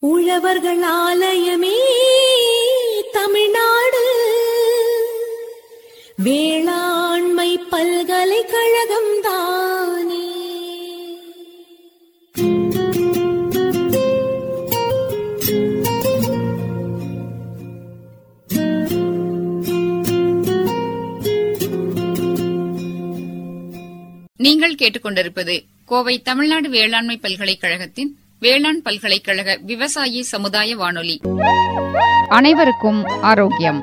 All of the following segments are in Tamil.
உழவர்கள் ஆலயமே தமிழ்நாடு, வேளாண்மை பல்கலைக்கழகம் தானே. நீங்கள் கேட்டுக்கொண்டிருப்பது கோவை தமிழ்நாடு வேளாண்மை பல்கலைக்கழகத்தின் வேளாண் பல்கலைக்கழக விவசாயி சமுதாய வானொலி. அனைவருக்கும் ஆரோக்கியம்.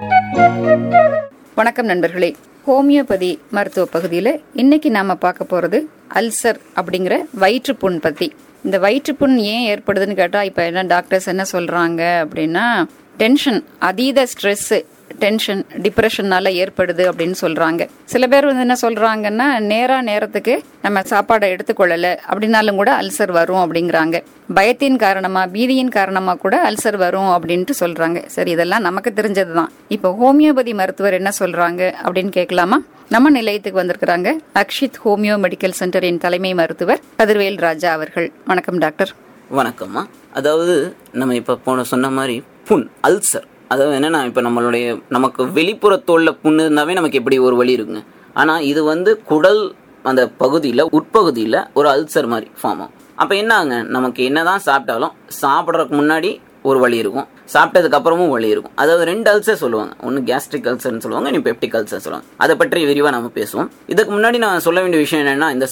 வணக்கம் நண்பர்களே. ஹோமியோபதி மருத்துவ பகுதியில் இன்னைக்கு நாம பார்க்க போறது அல்சர் அப்படிங்கிற வயிற்றுப்புண் பத்தி. இந்த வயிற்றுப்புண் ஏன் ஏற்படுதுன்னு கேட்டா, இப்ப என்ன டாக்டர்ஸ் என்ன சொல்றாங்க அப்படின்னா, டென்ஷன், அதீத ஸ்ட்ரெஸ், டென்ஷன், டிப்ரெஷன்னால ஏற்படுது அப்படின்னு சொல்றாங்க. சில பேர் என்ன சொல்றாங்கன்னா, நேரத்துக்கு நம்ம சாப்பாடை எடுத்துக்கொள்ளல அப்படின்னாலும் கூட அல்சர் வரும் அப்படிங்கிறாங்க. பயத்தின் காரணமா, பீதியின் காரணமா கூட அல்சர் வரும் அப்படின்ட்டு சொல்றாங்க. சரி, இதெல்லாம் நமக்கு தெரிஞ்சதுதான். இப்போ ஹோமியோபதி மருத்துவர் என்ன சொல்றாங்க அப்படின்னு கேட்கலாமா? நம்ம நிலையத்துக்கு வந்திருக்கிறாங்க அக்ஷித் ஹோமியோ மெடிக்கல் சென்டரின் தலைமை மருத்துவர் கதிர்வேல் ராஜா அவர்கள். வணக்கம் டாக்டர். வணக்கம்மா. அதாவது நம்ம இப்போ சொன்ன மாதிரி புண், அல்சர், அதாவது என்னன்னா, இப்போ நமக்கு வெளிப்புற தோல்ல புண்ணு இருந்தாவே நமக்கு எப்படி ஒரு வலி இருக்குங்க. ஆனால் இது குடல் அந்த பகுதியில், உட்பகுதியில் ஒரு அல்சர் மாதிரி ஃபார்ம் ஆகும். அப்போ என்ன ஆகுங்க, நமக்கு என்னதான் சாப்பிட்டாலும் சாப்பிட்றதுக்கு முன்னாடி ஒரு வலி இருக்கும், சாப்பிட்டதுக்கு அப்புறமும் வலி இருக்கும். அதாவது 2 அல்சர் சொல்லுவாங்க. ஒன்று கேஸ்ட்ரிக் அல்சர்னு சொல்லுவாங்க, இன்னும் பெப்டிக் அல்சர் சொல்லுவாங்க. அதை பற்றி விரிவாக நம்ம பேசுவோம். இதுக்கு முன்னாடி நான் சொல்ல வேண்டிய விஷயம் என்னன்னா, இந்த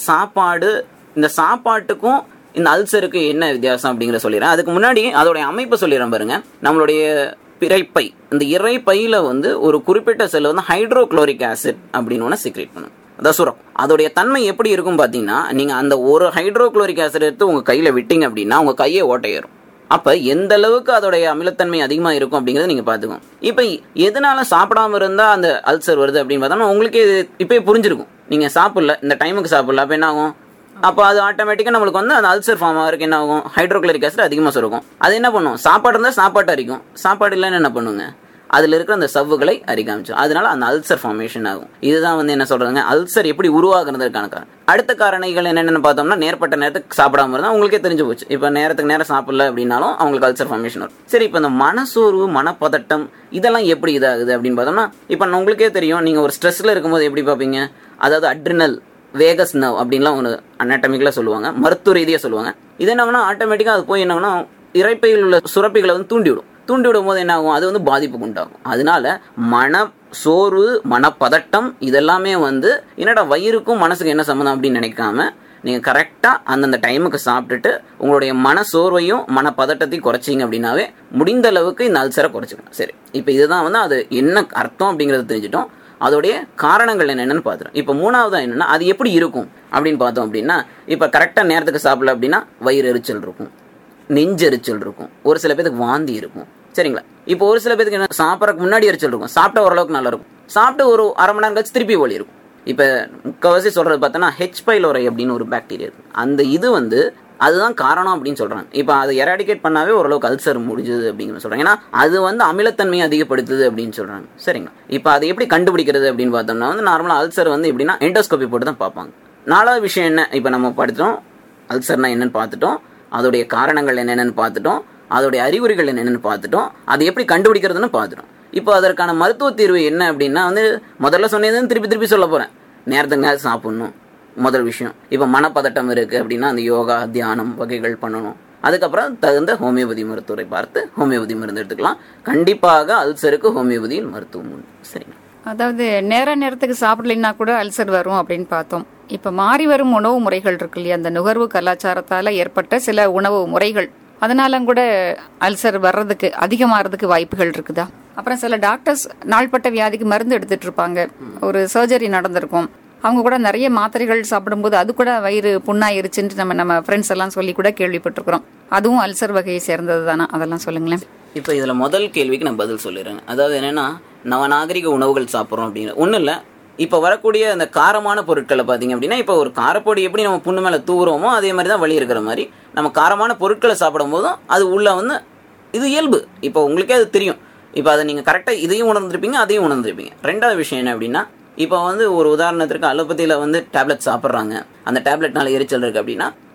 சாப்பாட்டுக்கும் இந்த அல்சருக்கு என்ன வித்தியாசம் அப்படிங்கிற சொல்லிடுறேன். அதுக்கு முன்னாடி அதோடைய அமைப்பை சொல்லிடுறேன் பாருங்க. நம்மளுடைய இறைப்பை, இந்த இறைப்பையில ஒரு குறிப்பிட்ட செல் ஹைட்ரோகுளோரிக் ஆசிட் அப்படின்னு ஒன்று சிக்ரேட் பண்ணும், அதான் சுரக்கும். அதோடைய தன்மை எப்படி இருக்கும் பார்த்தீங்கன்னா, நீங்கள் அந்த ஒரு ஹைட்ரோகுளோரிக் ஆசிட் எடுத்து உங்கள் கையில் விட்டீங்க அப்படின்னா உங்கள் கையை ஓட்டையேறும். அப்போ எந்த அளவுக்கு அதோடைய அமிலத்தன்மை அதிகமாக இருக்கும் அப்படிங்கிறத நீங்கள் பார்த்துக்கோங்க. இப்போ எதனால சாப்பிடாம இருந்தால் அந்த அல்சர் வருது அப்படின்னு பார்த்தோம்னா, உங்களுக்கே இப்போ புரிஞ்சிருக்கும். நீங்கள் சாப்பிடல, இந்த டைமுக்கு சாப்பிடல, அப்போ என்ன ஆகும்? அப்போ அது ஆட்டோமேட்டிக்காக நம்மளுக்கு அந்த அல்சர் ஃபார்ம் ஆகிறதுக்கு என்ன ஆகும்? ஹைட்ரோகுளோரிக் ஆசிட் அதிகமாக சுரக்கும். அது என்ன பண்ணும்? சாப்பாடு இருந்தால் சாப்பாட்டு அரிக்கும், சாப்பாடு இல்லைன்னு என்ன பண்ணுங்க, அதில் இருக்கிற அந்த சவ்வுகளை அரிக்காமிச்சு, அதனால அந்த அல்சர் ஃபார்மேஷன் ஆகும். இதுதான் என்ன சொல்றாங்க, அல்சர் எப்படி உருவாகுறதுக்கான காரணம். அடுத்த காரணிகள் என்னென்னு பார்த்தோம்னா, நேரப்பட்ட நேரத்துக்கு சாப்பிடாம இருந்தால் உங்களுக்கே தெரிஞ்சு போச்சு. இப்போ நேரத்துக்கு நேரம் சாப்பிடல அப்படின்னாலும் அவங்களுக்கு அல்சர் ஃபார்மேஷன் வரும். சரி, இப்போ இந்த மனசோர்வு, மனப்பதட்டம் இதெல்லாம் எப்படி இதாகுது அப்படின்னு பார்த்தோம்னா, இப்போ உங்களுக்கே தெரியும், நீங்கள் ஒரு ஸ்ட்ரெஸ்ல இருக்கும்போது எப்படி பார்ப்பீங்க, அதாவது அட்ரினல், வேகஸ் நர்வ் அப்படின்லாம் ஒரு அனாட்டமிக்கலாக சொல்லுவாங்க, மருத்துவ ரீதியாக சொல்லுவாங்க. இது என்னன்னா, ஆட்டோமேட்டிக்காக அது போய் என்னன்னா இறைப்பையில் உள்ள சுரப்பிகளை தூண்டிவிடும் போது என்ன ஆகும், அது பாதிப்புக்கு உண்டாகும். அதனால மன சோர்வு, மனப்பதட்டம் இதெல்லாமே என்னடா வயிறுக்கும் மனசுக்கு என்ன சம்மந்தம் அப்படின்னு நினைக்காம, நீங்கள் கரெக்டாக அந்தந்த டைமுக்கு சாப்பிட்டுட்டு உங்களுடைய மன சோர்வையும் மனப்பதட்டத்தையும் குறைச்சிங்க அப்படின்னாவே முடிந்த அளவுக்கு இந்த அல்சரை குறைச்சிக்கணும். சரி, இப்போ இதுதான் அது என்ன அர்த்தம் அப்படிங்கிறத தெரிஞ்சிட்டோம். அதோடைய காரணங்கள் என்னென்னு பார்த்துரும். இப்போ மூணாவதா என்னன்னா, அது எப்படி இருக்கும் அப்படின்னு பார்த்தோம் அப்படின்னா, இப்போ கரெக்டாக நேரத்துக்கு சாப்பிடல அப்படின்னா வயிறு எரிச்சல் இருக்கும், நெஞ்செரிச்சல் இருக்கும், ஒரு சில பேருக்கு வாந்தி இருக்கும். சரிங்களா? இப்போ ஒரு சில பேருக்கு என்ன, சாப்பிட்றதுக்கு முன்னாடி எரிச்சல் இருக்கும், சாப்பிட்டா ஓரளவுக்கு நல்லா இருக்கும், சாப்பிட்டு ஒரு அரை மணி நேரம் கழிச்சு திருப்பி வலி இருக்கும். இப்போ முக்கால்வாசி சொல்றது பார்த்தோன்னா ஹெச் பைலோரை அப்படின்னு ஒரு பாக்டீரியா இருக்கு. அந்த இது அதுதான் காரணம் அப்படின்னு சொல்றாங்க. இப்போ அதை எராடிகேட் பண்ணாவே ஓரளவுக்கு அல்சர் முடிஞ்சது அப்படின்னு சொல்றாங்க. ஏன்னா அது அமிலத்தன்மையை அதிகப்படுத்துது அப்படின்னு சொல்றாங்க. சரிங்களா? இப்போ அதை எப்படி கண்டுபிடிக்கிறது அப்படின்னு பார்த்தோம்னா, நார்மலாக அல்சர் எப்படின்னா எண்டோஸ்கோபி போட்டு தான் பார்ப்பாங்க. 4வது விஷயம் என்ன, இப்போ நம்ம படித்தோம், அல்சர்னா என்னன்னு பார்த்துட்டோம், அதோடைய காரணங்கள் என்னென்னு பார்த்துட்டோம், அதோடைய அறிகுறிகள் என்னென்னு பார்த்துட்டோம், அதை எப்படி கண்டுபிடிக்கிறதுன்னு பார்த்துட்டோம். இப்போ அதற்கான மருத்துவ தீர்வு என்ன அப்படின்னா, முதல்ல சொன்னதுன்னு திருப்பி சொல்ல போறேன். நேரத்துக்கு நேரம் சாப்பிடணும் முதல் விஷயம். இப்போ மனப்பதட்டம் இருக்கு அப்படின்னா அந்த யோகா, தியானம் வகைகள் பண்ணணும். அதுக்கப்புறம் தகுந்த ஹோமியோபதி மருத்துவரை பார்த்து ஹோமியோபதி மருந்து எடுத்துக்கலாம். கண்டிப்பாக அல்சருக்கு ஹோமியோபதியில் மருத்துவம் உண்டு. சரிங்க. அதாவது நேரத்துக்கு சாப்பிடலைன்னா கூட அல்சர் வரும் அப்படின்னு பார்த்தோம். இப்ப மாறி வரும் உணவு முறைகள் இருக்கு இல்லையா, அந்த நுகர்வு கலாச்சாரத்தால ஏற்பட்ட சில உணவு முறைகள், அதனால கூட அல்சர் வர்றதுக்கு, அதிகமாறதுக்கு வாய்ப்புகள் இருக்குதா? அப்புறம் சில டாக்டர்ஸ் நாள்பட்ட வியாதிக்கு மருந்து எடுத்துட்டு இருப்பாங்க, ஒரு சர்ஜரி நடந்திருக்கும், அவங்க கூட நிறைய மாத்திரைகள் சாப்பிடும்போது அது கூட வயிறு புண்ணாயிருச்சுன்னு நம்ம ஃப்ரெண்ட்ஸ் எல்லாம் சொல்லி கூட கேள்விப்பட்டிருக்கிறோம். அதுவும் அல்சர் வகையை சேர்ந்தது தானா? அதெல்லாம் சொல்லுங்களேன். இப்போ இதில் முதல் கேள்விக்கு நான் பதில் சொல்லிடுறேன். அதாவது என்னன்னா, நவநாகரிக உணவுகள் சாப்பிட்றோம் அப்படின்னு ஒன்றும் இல்லை. இப்போ வரக்கூடிய அந்த காரமான பொருட்களை பார்த்தீங்க அப்படின்னா, இப்போ ஒரு காரப்பொடி எப்படி நம்ம புண்ணு மேலே தூவுறோமோ அதே மாதிரி தான் வலி இருக்கிற மாதிரி நம்ம காரமான பொருட்களை சாப்பிடும் போதும் அது உள்ள இது இயல்பு. இப்போ உங்களுக்கே அது தெரியும். இப்போ அதை நீங்கள் கரெக்டாக இதையும் உணர்ந்துருப்பீங்க, அதையும் உணர்ந்துருப்பீங்க. 2வது விஷயம் என்ன அப்படின்னா, இப்போ ஒரு உதாரணத்திற்கு அலோபதியில் டேப்லெட் சாப்பிட்றாங்க, அந்த டேப்லெட்னால எரிச்சல் இருக்குது அப்படின்னா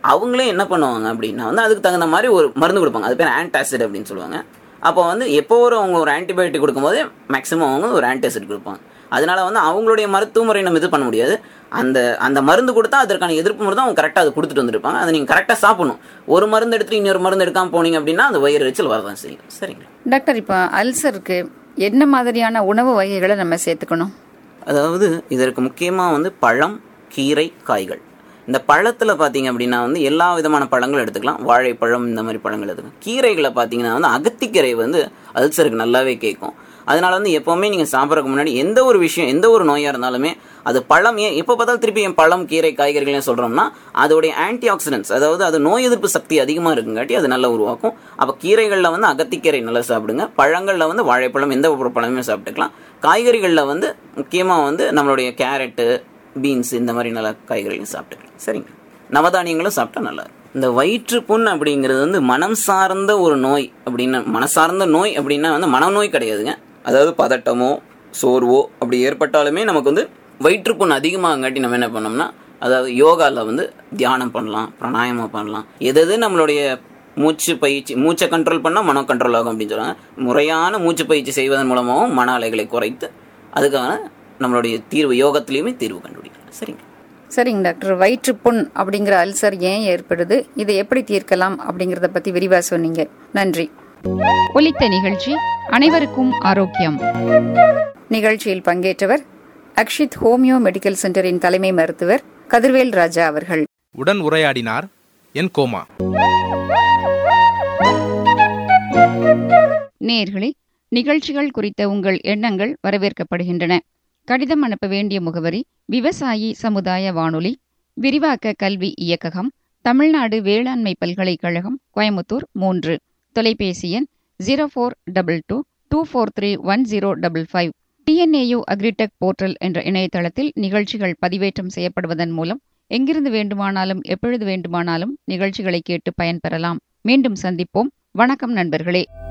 அவங்களே என்ன பண்ணுவாங்க அப்படின்னா வந்து அதுக்கு தகுந்த மாதிரி ஒரு மருந்து கொடுப்பாங்க. அது பேர் ஆன்டாசிட் அப்படின்னு சொல்லுவாங்க. அப்போ வந்து எப்போ அவங்க ஒரு ஆன்டிபயோட்டிக் கொடுக்கும்போது மேக்ஸிமம் அவங்க ஒரு ஆன்டாசிட் கொடுப்பாங்க. அதனால வந்து அவங்களுடைய மருத்துவ முறை நம்ம இது பண்ண முடியாது. அந்த மருந்து கொடுத்தா அதற்கான எதிர்ப்பு மருந்து அவங்க கரெக்டாக அதை கொடுத்துட்டு வந்துருப்பாங்க. அதை நீங்கள் கரெக்டாக சாப்பிடணும். ஒரு மருந்து எடுத்துட்டு இன்னொரு மருந்து எடுக்காமல் போனீங்க அப்படின்னா அந்த வயிறு எரிச்சல் வரதான் செய்யும். சரிங்களா டாக்டர், இப்போ அல்சருக்கு என்ன மாதிரியான உணவு வகைகளை நம்ம சேர்த்துக்கணும்? அதாவது இதற்கு முக்கியமாக வந்து பழம், கீரை, காய்கள். இந்த பழத்தில் பார்த்தீங்க அப்படின்னா வந்து எல்லா விதமான பழங்களும் எடுத்துக்கலாம். வாழைப்பழம் இந்த மாதிரி பழங்கள் எடுத்துக்கலாம். கீரைகளை பார்த்தீங்கன்னா வந்து அகத்திக்கீரை வந்து அல்சருக்கு நல்லாவே கேட்கும். அதனால வந்து எப்போவுமே நீங்கள் சாப்பிட்றதுக்கு முன்னாடி எந்த ஒரு விஷயம், எந்த ஒரு நோயாக இருந்தாலுமே அது பழம் எப்போ பார்த்தாலும் திருப்பி என் பழம், கீரை, காய்கறிகள்னு சொல்கிறோம்னா அதோடைய ஆன்டி ஆக்சிடென்ட்ஸ், அதாவது அது நோய் எதிர்ப்பு சக்தி அதிகமாக இருக்குங்காட்டி அது நல்லா உருவாக்கும். அப்போ கீரைகளில் வந்து அகத்திக்கீரை நல்லா சாப்பிடுங்க. பழங்களில் வந்து வாழைப்பழம், எந்த ஒரு பழமே சாப்பிட்டுக்கலாம். காய்கறிகளில் வந்து முக்கியமாக வந்து நம்மளுடைய கேரட்டு, பீன்ஸ் இந்த மாதிரி நல்ல காய்கறிகளும் சாப்பிட்டுக்கலாம். சரிங்க. நவதானியங்களும் சாப்பிட்டா நல்லா இருக்கும். இந்த வயிற்றுப்புண் அப்படிங்கிறது வந்து மனம் சார்ந்த ஒரு நோய் அப்படின்னா, மனசார்ந்த நோய் அப்படின்னா வந்து மனநோய் கிடையாதுங்க. அதாவது பதட்டமோ சோர்வோ அப்படி ஏற்பட்டாலுமே நமக்கு வந்து வயிற்றுப்புண் அதிகமாகங்காட்டி நம்ம என்ன பண்ணோம்னா, அதாவது யோகாவில் வந்து தியானம் பண்ணலாம், பிராணாயாமம் பண்ணலாம். எது நம்மளுடைய மூச்சு பயிற்சி, மூச்சை கண்ட்ரோல் பண்ணால் மனம் கண்ட்ரோல் ஆகும் அப்படின்னு சொல்லுவாங்க. முறையான மூச்சு பயிற்சி செய்வதன் மூலமாகவும் மன அலைகளை குறைத்து அதுக்கான நம்மளுடைய தீர்வு, யோகத்திலையுமே தீர்வு கண்டுபிடிக்கலாம். சரிங்க. சரிங்க டாக்டர், வயிற்றுப்புண் அப்படிங்கிற அல்சர் ஏன் ஏற்படுது, இதை எப்படி தீர்க்கலாம் அப்படிங்கிறத பற்றி விரிவாக சொன்னீங்க. நன்றி. ஒலித்த நிகழ்ச்சி அனைவருக்கும் ஆரோக்கியம். நிகழ்ச்சியில் பங்கேற்றவர் அக்ஷித் ஹோமியோ மெடிக்கல் சென்டரின் தலைமை மருத்துவர் கதிர்வேல் ராஜா அவர்கள். உடன் உரையாடினார் என் கோமா. நேயர்களே, நிகழ்ச்சிகள் குறித்த உங்கள் எண்ணங்கள் வரவேற்கப்படுகின்றன. கடிதம் அனுப்ப வேண்டிய முகவரி: விவசாயி சமுதாய வானொலி, விரிவாக்க கல்வி இயக்ககம், தமிழ்நாடு வேளாண்மை பல்கலைக்கழகம், கோயமுத்தூர் 3. தொலைபேசி எண் 0422243155. TNAU அக்ரிடெக் போர்ட்டல் என்ற இணையதளத்தில் நிகழ்ச்சிகள் பதிவேற்றம் செய்யப்படுவதன் மூலம் எங்கிருந்து வேண்டுமானாலும் எப்பொழுது வேண்டுமானாலும் நிகழ்ச்சிகளை கேட்டு பயன்பெறலாம். மீண்டும் சந்திப்போம். வணக்கம் நண்பர்களே.